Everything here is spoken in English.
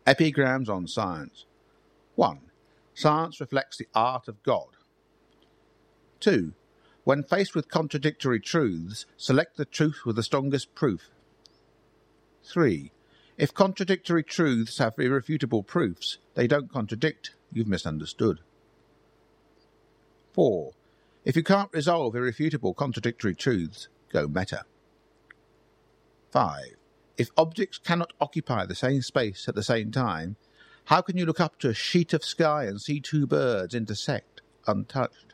Epigrams on science. 1. Science reflects the art of God. 2. When faced with contradictory truths, select the truth with the strongest proof. 3. If contradictory truths have irrefutable proofs, they don't contradict, you've misunderstood. 4. If you can't resolve irrefutable contradictory truths, go meta. 5. If objects cannot occupy the same space at the same time, how can you look up to a sheet of sky and see two birds intersect untouched?